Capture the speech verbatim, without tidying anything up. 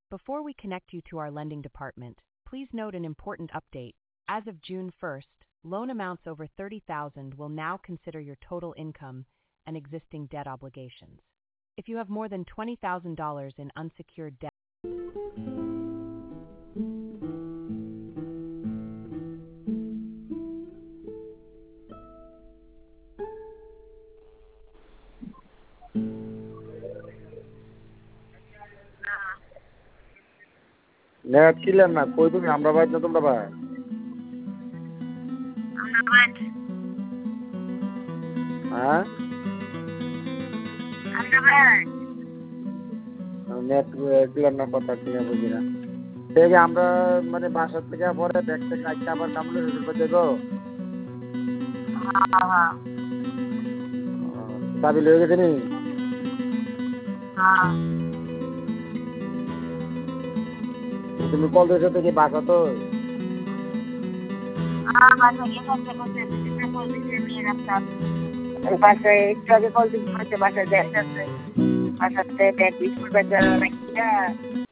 Before we connect you to our lending department, please note an important update. As of June first, loan amounts over thirty thousand dollars will now consider your total income and existing debt obligations. If you have more than twenty thousand dollars in unsecured debt, net clear না। কই তুমি? আমরা বাইর না তোমরা বাইর? আমরা বাইর। হ্যাঁ? আমরা বাইর। নেট ক্লিয়ার না, কথা ক্লিয়ার বুঝি না। ঠিক আমরা মানে বাসার থেকে পরে ব্যাগ থেকে আইসা আবার কামলে শ্বশুর বাড়ি যাবো। হ্যাঁ হ্যাঁ। চাবি লয়ে গেছে নি? হ্যাঁ। তুমি কল দিয়েছো তো কি বাসা তো? হ্যাঁ বাসা গিয়ে কথা বলতে দিতে কল দিতে নিয়ে রাখতাম। বাসায় একটু আগে কল দিতে বাসায় যাইতেছে। বাসাতে ব্যাগ স্কুল ব্যাগ রাখিয়া